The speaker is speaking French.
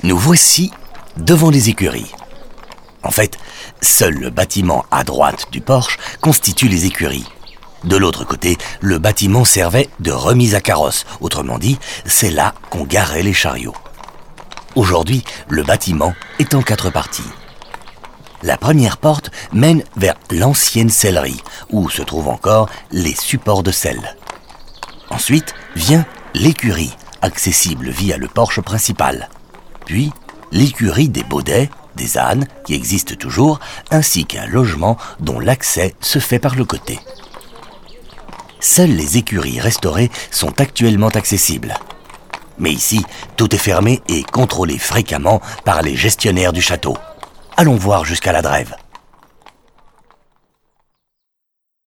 Nous voici devant les écuries. En fait, seul le bâtiment à droite du porche constitue les écuries. De l'autre côté, le bâtiment servait de remise à carrosse. Autrement dit, c'est là qu'on garait les chariots. Aujourd'hui, le bâtiment est en 4 parties. La première porte mène vers l'ancienne sellerie, où se trouvent encore les supports de selle. Ensuite vient l'écurie, accessible via le porche principal. Puis, l'écurie des Baudets, des ânes, qui existe toujours, ainsi qu'un logement dont l'accès se fait par le côté. Seules les écuries restaurées sont actuellement accessibles. Mais ici, tout est fermé et contrôlé fréquemment par les gestionnaires du château. Allons voir jusqu'à la drève.